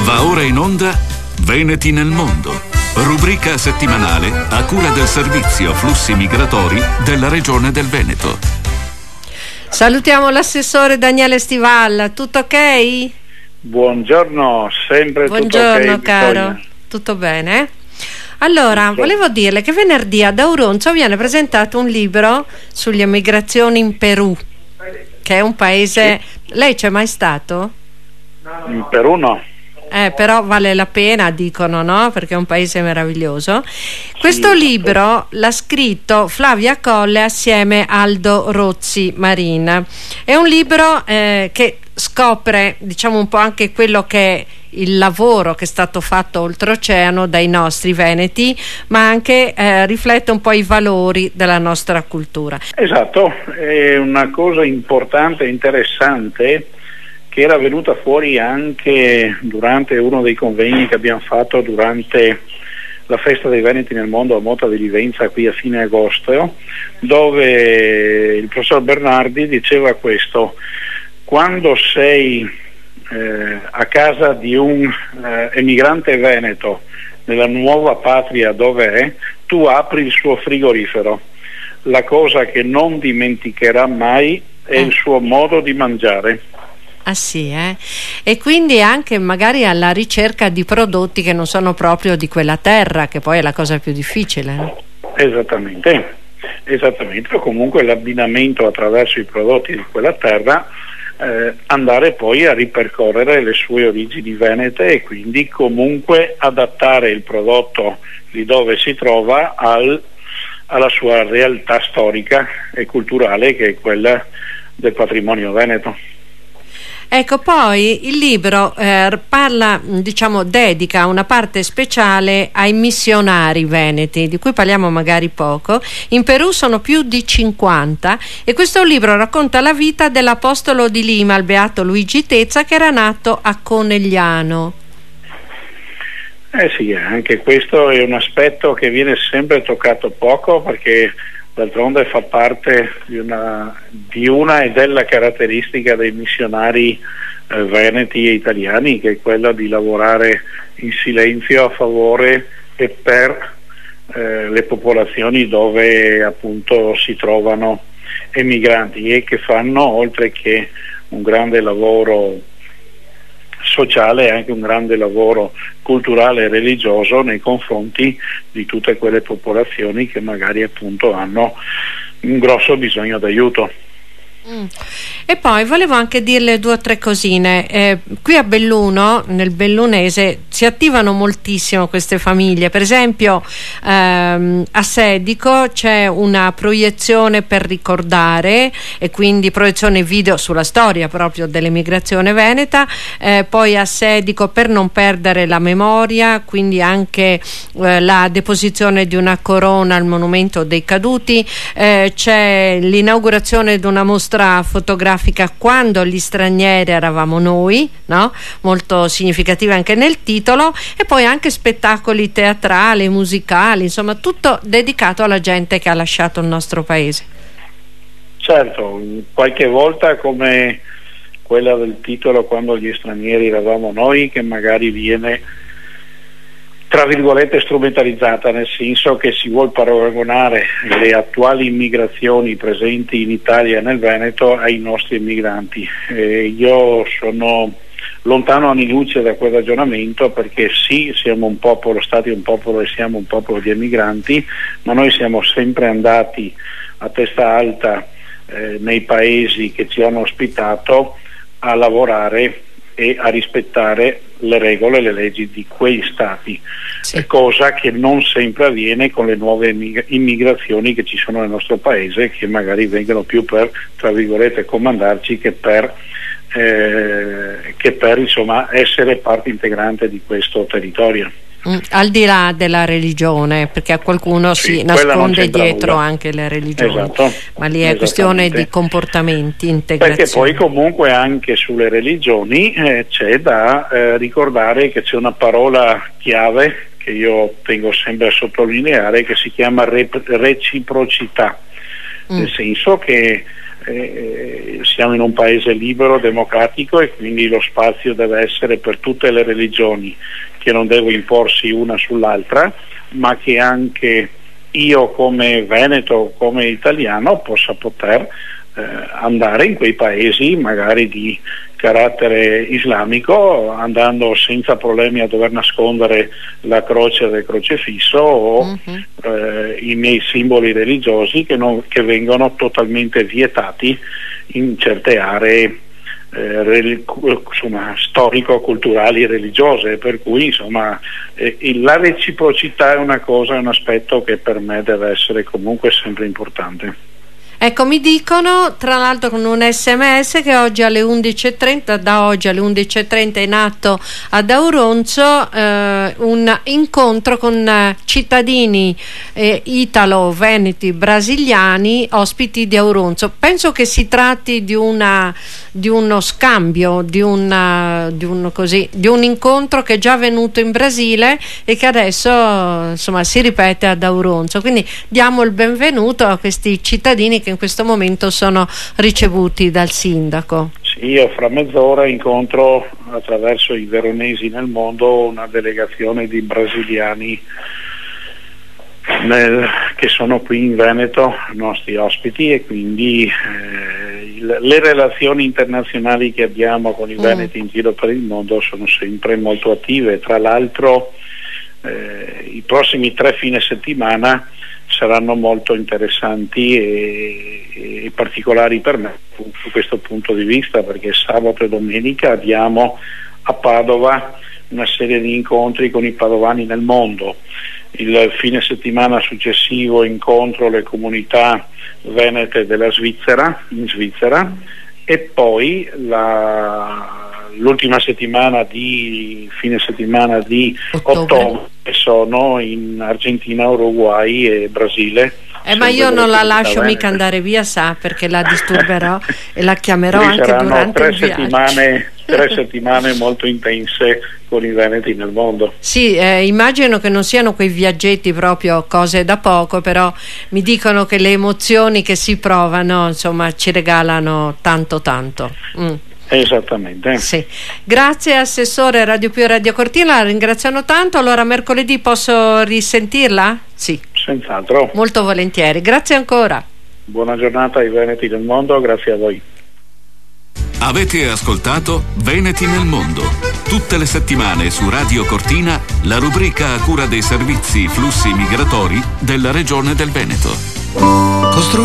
Va ora in onda Veneti nel mondo, rubrica settimanale a cura del servizio flussi migratori della regione del Veneto. Salutiamo l'assessore Daniele Stival, tutto ok? Buongiorno, sempre buongiorno, tutto ok. Caro, Vittoria. Tutto bene? Allora, volevo dirle che venerdì ad Auronzo viene presentato un libro sulle emigrazioni in Perù, che è un paese... Sì. Lei c'è mai stato? In Perù no. Però vale la pena, dicono, no? Perché è un paese meraviglioso. Questo libro l'ha scritto Flavia Colle assieme a Aldo Rozzi Marin. È un libro che scopre, diciamo, un po' anche quello che è il lavoro che è stato fatto oltreoceano dai nostri veneti, ma anche riflette un po' i valori della nostra cultura. Esatto, è una cosa importante e interessante che era venuta fuori anche durante uno dei convegni che abbiamo fatto durante la festa dei Veneti nel mondo a Mota di Livenza qui a fine agosto, dove il professor Bernardi diceva questo: quando sei a casa di un emigrante veneto nella nuova patria dove è, tu apri il suo frigorifero, la cosa che non dimenticherà mai è il suo modo di mangiare. Ah sì, E quindi anche magari alla ricerca di prodotti che non sono proprio di quella terra, che poi è la cosa più difficile. Esattamente, o comunque l'abbinamento attraverso i prodotti di quella terra, andare poi a ripercorrere le sue origini venete e quindi comunque adattare il prodotto lì dove si trova alla sua realtà storica e culturale, che è quella del patrimonio veneto. Ecco, poi il libro parla, diciamo, dedica una parte speciale ai missionari veneti, di cui parliamo magari poco. In Perù sono più di 50 e questo libro racconta la vita dell'apostolo di Lima, il beato Luigi Tezza, che era nato a Conegliano. Sì, anche questo è un aspetto che viene sempre toccato poco, perché d'altronde fa parte di una e della caratteristica dei missionari veneti e italiani, che è quella di lavorare in silenzio a favore e per le popolazioni dove appunto si trovano emigranti, e che fanno, oltre che un grande lavoro sociale, anche un grande lavoro culturale e religioso nei confronti di tutte quelle popolazioni che magari appunto hanno un grosso bisogno d'aiuto. E poi volevo anche dirle 2 o 3 cosine. Qui a Belluno, nel bellunese, si attivano moltissimo queste famiglie. Per esempio a Sedico c'è una proiezione per ricordare, e quindi proiezione video sulla storia proprio dell'emigrazione veneta. Poi a Sedico per non perdere la memoria, quindi anche la deposizione di una corona al monumento dei caduti. C'è l'inaugurazione di una mostra fotografica quando gli stranieri eravamo noi, no? Molto significativa anche nel titolo, e poi anche spettacoli teatrali, musicali, insomma tutto dedicato alla gente che ha lasciato il nostro paese. Certo, qualche volta come quella del titolo Quando gli stranieri eravamo noi, che magari viene tra virgolette strumentalizzata, nel senso che si vuol paragonare le attuali immigrazioni presenti in Italia e nel Veneto ai nostri emigranti. Io sono lontano anni luce da quel ragionamento, perché sì, siamo un popolo, stati un popolo e siamo un popolo di emigranti, ma noi siamo sempre andati a testa alta nei paesi che ci hanno ospitato a lavorare e a rispettare le regole e le leggi di quei stati, sì. Cosa che non sempre avviene con le nuove immigrazioni che ci sono nel nostro paese, che magari vengono più per, tra virgolette, comandarci che per insomma essere parte integrante di questo territorio. Al di là della religione, perché a qualcuno si nasconde dietro nulla. Anche le religioni, esatto, ma lì è questione di comportamenti, integrazione. Perché poi comunque anche sulle religioni c'è da ricordare che c'è una parola chiave che io tengo sempre a sottolineare, che si chiama reciprocità, nel senso che siamo in un paese libero, democratico, e quindi lo spazio deve essere per tutte le religioni, che non deve imporsi una sull'altra, ma che anche io come veneto, come italiano, possa poter andare in quei paesi magari di carattere islamico, andando senza problemi a dover nascondere la croce del crocefisso o i miei simboli religiosi che vengono totalmente vietati in certe aree storico-culturali religiose, per cui insomma la reciprocità è un aspetto che per me deve essere comunque sempre importante. Ecco, mi dicono tra l'altro con un SMS che oggi alle 11.30, da oggi alle 11.30 è in atto ad Auronzo un incontro con cittadini italo-veneti brasiliani ospiti di Auronzo. Penso che si tratti di uno scambio, di un incontro che è già avvenuto in Brasile e che adesso insomma si ripete ad Auronzo. Quindi diamo il benvenuto a questi cittadini che in questo momento sono ricevuti dal sindaco. Sì, io fra mezz'ora incontro attraverso i veronesi nel mondo una delegazione di brasiliani che sono qui in Veneto, nostri ospiti, e quindi le relazioni internazionali che abbiamo con i veneti in giro per il mondo sono sempre molto attive. Tra l'altro i prossimi 3 fine settimana saranno molto interessanti e particolari per me su questo punto di vista, perché sabato e domenica abbiamo a Padova una serie di incontri con i padovani nel mondo. Il fine settimana successivo incontro le comunità venete della Svizzera, in Svizzera, e poi l'ultima fine settimana di ottobre sono in Argentina, Uruguay e Brasile. Ma io non la lascio mica andare via, sa, perché la disturberò e la chiamerò anche durante il viaggio. 3 settimane molto intense con i veneti nel mondo. Sì, immagino che non siano quei viaggetti proprio cose da poco, però mi dicono che le emozioni che si provano insomma ci regalano tanto. Esattamente. Sì. Grazie Assessore Radio Più e Radio Cortina, la ringraziano tanto. Allora mercoledì posso risentirla? Sì. Senz'altro. Molto volentieri, grazie ancora. Buona giornata ai veneti del mondo, grazie a voi. Avete ascoltato Veneti nel mondo. Tutte le settimane su Radio Cortina la rubrica a cura dei servizi flussi migratori della regione del Veneto.